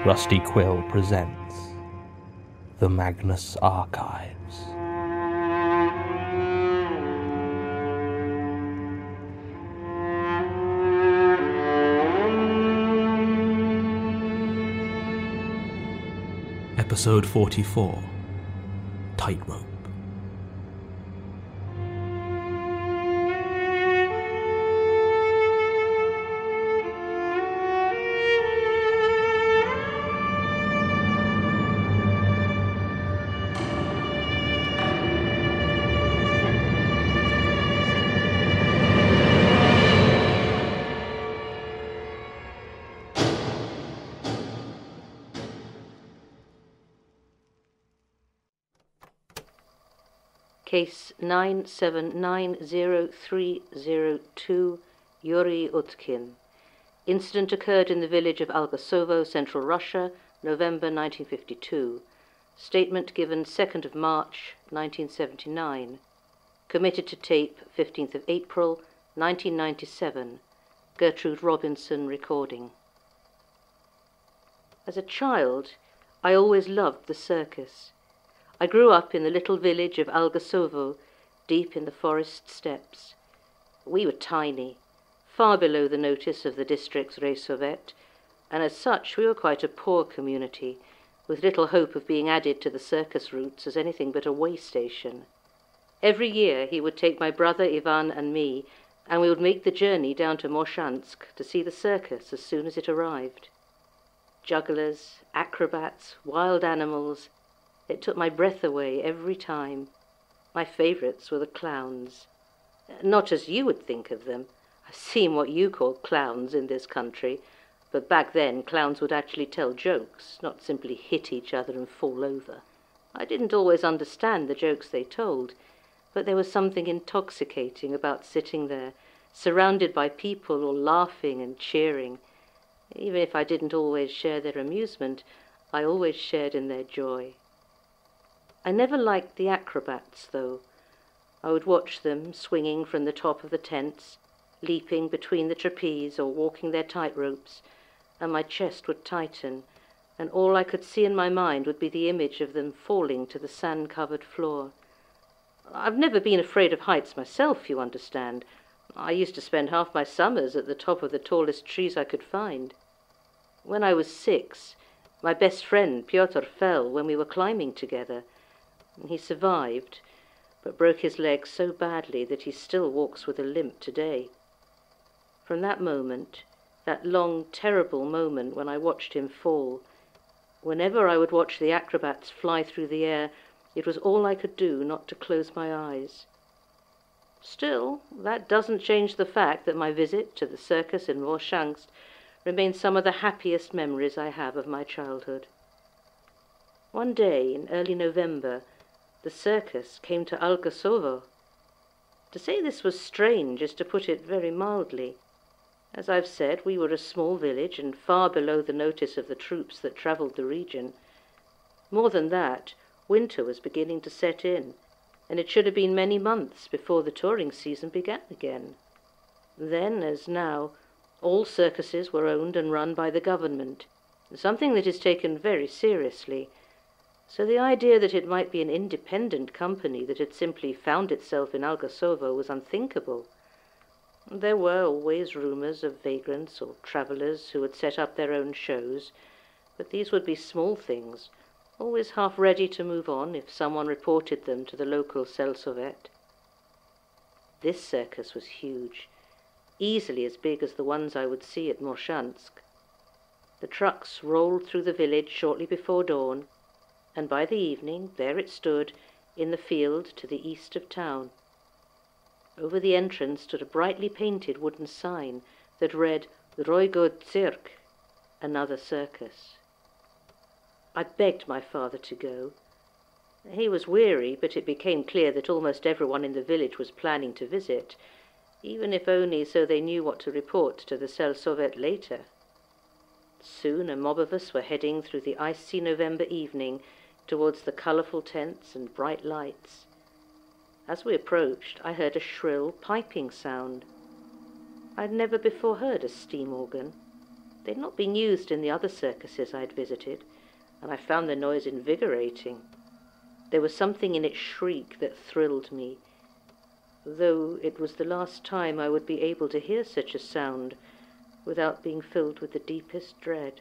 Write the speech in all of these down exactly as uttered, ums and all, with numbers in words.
Rusty Quill presents The Magnus Archives. Episode forty-four, Tightrope. Case nine seven nine zero three zero two, Yuri Utkin. Incident occurred in the village of Algosovo, Central Russia, November nineteen fifty-two. Statement given second of March nineteen seventy-nine. Committed to tape fifteenth of April nineteen ninety-seven. Gertrude Robinson recording. As a child, I always loved the circus. I grew up in the little village of Algosovo, deep in the forest steppes. We were tiny, far below the notice of the district's Raisovet, and as such we were quite a poor community, with little hope of being added to the circus routes as anything but a way station. Every year he would take my brother Ivan and me, and we would make the journey down to Morshansk to see the circus as soon as it arrived. Jugglers, acrobats, wild animals. It took my breath away every time. My favourites were the clowns. Not as you would think of them. I've seen what you call clowns in this country, but back then clowns would actually tell jokes, not simply hit each other and fall over. I didn't always understand the jokes they told, but there was something intoxicating about sitting there, surrounded by people all laughing and cheering. Even if I didn't always share their amusement, I always shared in their joy. I never liked the acrobats, though. I would watch them swinging from the top of the tents, leaping between the trapeze or walking their tightropes, and my chest would tighten, and all I could see in my mind would be the image of them falling to the sand-covered floor. I've never been afraid of heights myself, you understand. I used to spend half my summers at the top of the tallest trees I could find. When I was six, my best friend Pyotr fell when we were climbing together. He survived, but broke his leg so badly that he still walks with a limp today. From that moment, that long, terrible moment when I watched him fall, whenever I would watch the acrobats fly through the air, it was all I could do not to close my eyes. Still, that doesn't change the fact that my visit to the circus in Morshansk remains some of the happiest memories I have of my childhood. One day in early November, the circus came to Algosovo. To say this was strange is to put it very mildly. As I've said, we were a small village and far below the notice of the troops that travelled the region. More than that, winter was beginning to set in, and it should have been many months before the touring season began again. Then, as now, all circuses were owned and run by the government, something that is taken very seriously. So the idea that it might be an independent company that had simply found itself in Algosovo was unthinkable. There were always rumours of vagrants or travellers who would set up their own shows, but these would be small things, always half ready to move on if someone reported them to the local Selsovet. This circus was huge, easily as big as the ones I would see at Morshansk. The trucks rolled through the village shortly before dawn, and by the evening there it stood in the field to the east of town. Over the entrance stood a brightly painted wooden sign that read Roygod Cirque, another circus. I begged my father to go. He was weary, but it became clear that almost everyone in the village was planning to visit, even if only so they knew what to report to the Selsovet later. Soon a mob of us were heading through the icy November evening towards the colourful tents and bright lights. As we approached, I heard a shrill piping sound. I'd never before heard a steam organ. They'd not been used in the other circuses I'd visited, and I found the noise invigorating. There was something in its shriek that thrilled me, though it was the last time I would be able to hear such a sound without being filled with the deepest dread.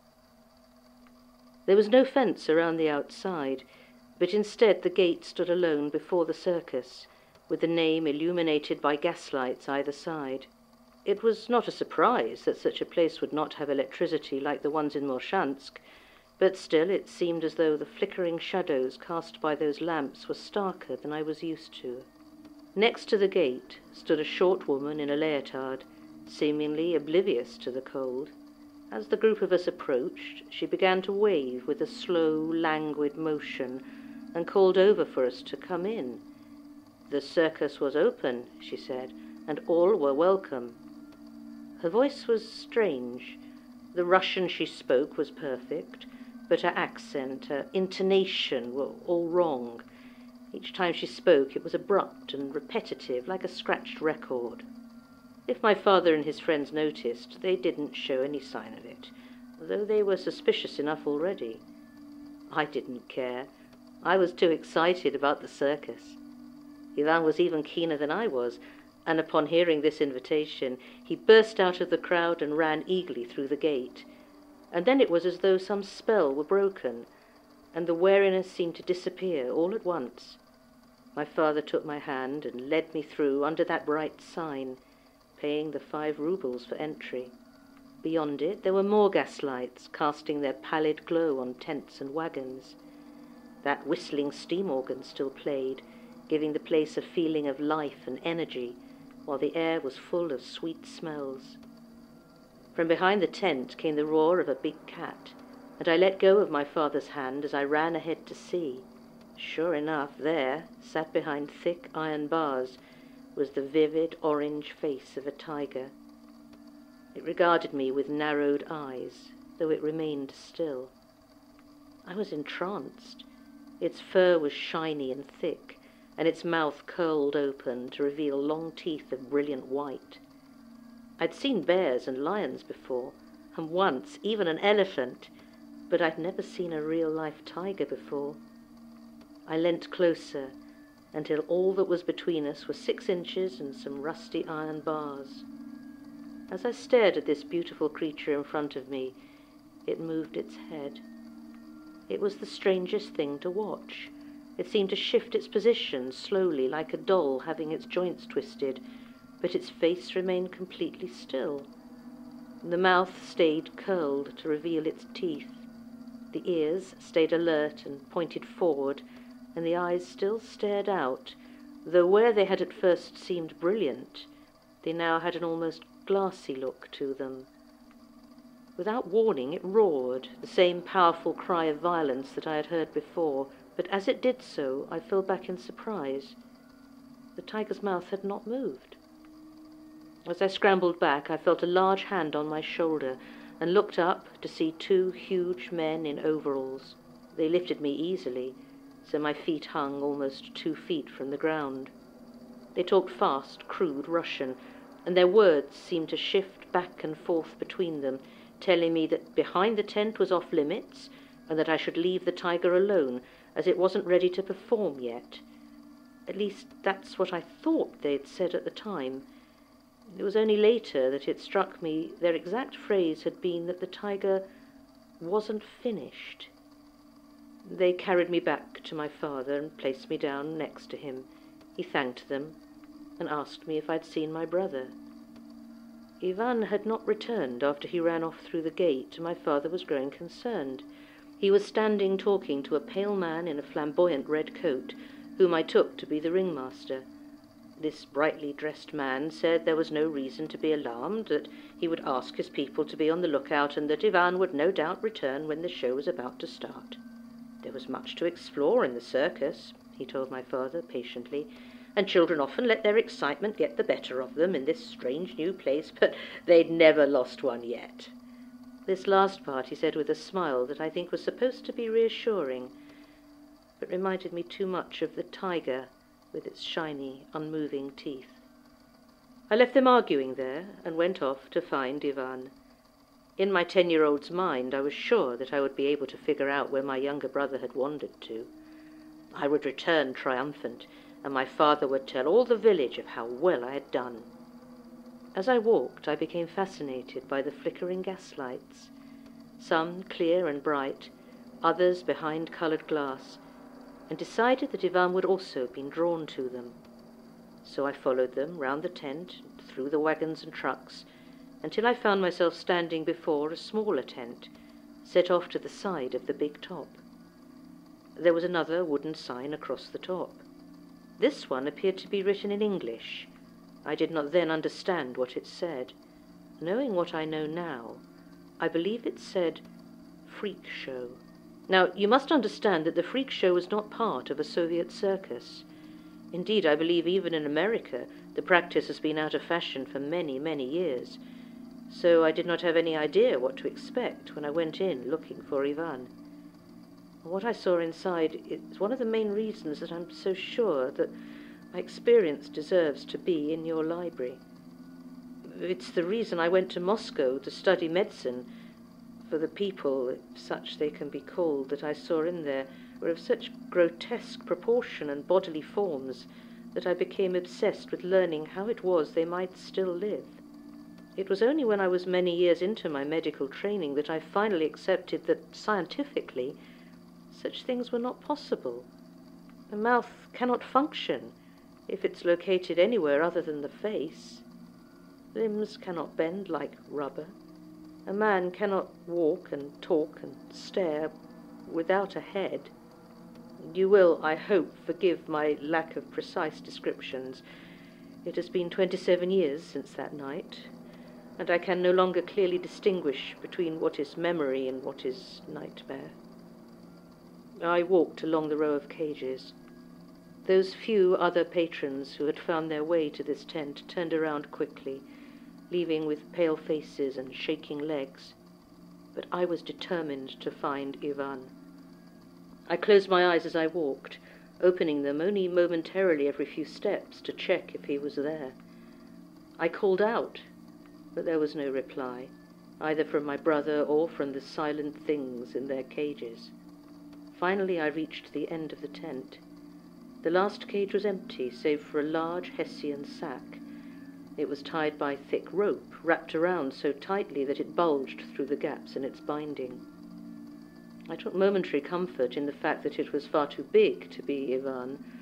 There was no fence around the outside, but instead the gate stood alone before the circus, with the name illuminated by gaslights either side. It was not a surprise that such a place would not have electricity like the ones in Morshansk, but still it seemed as though the flickering shadows cast by those lamps were starker than I was used to. Next to the gate stood a short woman in a leotard, seemingly oblivious to the cold. As the group of us approached, she began to wave with a slow, languid motion and called over for us to come in. The circus was open, she said, and all were welcome. Her voice was strange. The Russian she spoke was perfect, but her accent, her intonation were all wrong. Each time she spoke it was abrupt and repetitive, like a scratched record. If my father and his friends noticed, they didn't show any sign of it, though they were suspicious enough already. I didn't care. I was too excited about the circus. Ivan was even keener than I was, and upon hearing this invitation, he burst out of the crowd and ran eagerly through the gate. And then it was as though some spell were broken, and the wariness seemed to disappear all at once. My father took my hand and led me through under that bright sign, paying the five roubles for entry. Beyond it there were more gaslights, casting their pallid glow on tents and wagons. That whistling steam organ still played, giving the place a feeling of life and energy, while the air was full of sweet smells. From behind the tent came the roar of a big cat, and I let go of my father's hand as I ran ahead to see. Sure enough, there, sat behind thick iron bars, was the vivid orange face of a tiger. It regarded me with narrowed eyes, though it remained still. I was entranced. Its fur was shiny and thick, and its mouth curled open to reveal long teeth of brilliant white. I'd seen bears and lions before, and once even an elephant, but I'd never seen a real-life tiger before. I leant closer, until all that was between us was six inches and some rusty iron bars. As I stared at this beautiful creature in front of me, it moved its head. It was the strangest thing to watch. It seemed to shift its position slowly, like a doll having its joints twisted, but its face remained completely still. The mouth stayed curled to reveal its teeth. The ears stayed alert and pointed forward, and the eyes still stared out, though where they had at first seemed brilliant, they now had an almost glassy look to them. Without warning, it roared, the same powerful cry of violence that I had heard before, but as it did so, I fell back in surprise. The tiger's mouth had not moved. As I scrambled back, I felt a large hand on my shoulder and looked up to see two huge men in overalls. They lifted me easily, so my feet hung almost two feet from the ground. They talked fast, crude Russian, and their words seemed to shift back and forth between them, telling me that behind the tent was off limits, and that I should leave the tiger alone, as it wasn't ready to perform yet. At least that's what I thought they'd said at the time. It was only later that it struck me their exact phrase had been that the tiger wasn't finished. They carried me back to my father and placed me down next to him. He thanked them and asked me if I'd seen my brother. Ivan had not returned after he ran off through the gate, and my father was growing concerned. He was standing talking to a pale man in a flamboyant red coat, whom I took to be the ringmaster. This brightly dressed man said there was no reason to be alarmed, that he would ask his people to be on the lookout, and that Ivan would no doubt return when the show was about to start. There was much to explore in the circus, he told my father patiently, and children often let their excitement get the better of them in this strange new place, but they'd never lost one yet. This last part he said with a smile that I think was supposed to be reassuring, but reminded me too much of the tiger with its shiny, unmoving teeth. I left them arguing there and went off to find Ivan. In my ten-year-old's mind, I was sure that I would be able to figure out where my younger brother had wandered to. I would return triumphant, and my father would tell all the village of how well I had done. As I walked, I became fascinated by the flickering gaslights, some clear and bright, others behind coloured glass, and decided that Ivan would also have been drawn to them. So I followed them round the tent, through the wagons and trucks, until I found myself standing before a smaller tent, set off to the side of the big top. There was another wooden sign across the top. This one appeared to be written in English. I did not then understand what it said. Knowing what I know now, I believe it said Freak Show. Now, you must understand that the Freak Show was not part of a Soviet circus. Indeed, I believe even in America the practice has been out of fashion for many, many years. So I did not have any idea what to expect when I went in looking for Ivan. What I saw inside is one of the main reasons that I'm so sure that my experience deserves to be in your library. It's the reason I went to Moscow to study medicine, for the people, if such they can be called, that I saw in there were of such grotesque proportion and bodily forms that I became obsessed with learning how it was they might still live. It was only when I was many years into my medical training that I finally accepted that, scientifically, such things were not possible. The mouth cannot function if it's located anywhere other than the face. Limbs cannot bend like rubber. A man cannot walk and talk and stare without a head. You will, I hope, forgive my lack of precise descriptions. It has been twenty-seven years since that night, and I can no longer clearly distinguish between what is memory and what is nightmare. I walked along the row of cages. Those few other patrons who had found their way to this tent turned around quickly, leaving with pale faces and shaking legs. But I was determined to find Ivan. I closed my eyes as I walked, opening them only momentarily every few steps to check if he was there. I called out, but there was no reply, either from my brother or from the silent things in their cages. Finally I reached the end of the tent. The last cage was empty, save for a large Hessian sack. It was tied by thick rope, wrapped around so tightly that it bulged through the gaps in its binding. I took momentary comfort in the fact that it was far too big to be Ivan,